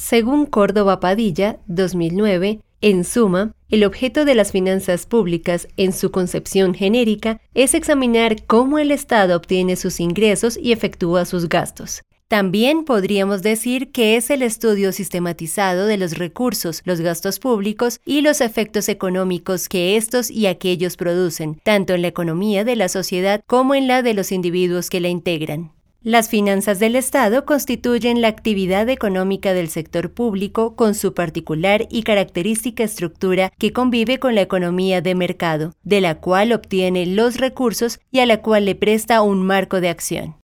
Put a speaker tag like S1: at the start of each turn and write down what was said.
S1: Según Córdoba Padilla, 2009, en suma, el objeto de las finanzas públicas, en su concepción genérica, es examinar cómo el Estado obtiene sus ingresos y efectúa sus gastos. También podríamos decir que es el estudio sistematizado de los recursos, los gastos públicos y los efectos económicos que estos y aquellos producen, tanto en la economía de la sociedad como en la de los individuos que la integran. Las finanzas del Estado constituyen la actividad económica del sector público con su particular y característica estructura que convive con la economía de mercado, de la cual obtiene los recursos y a la cual le presta un marco de acción.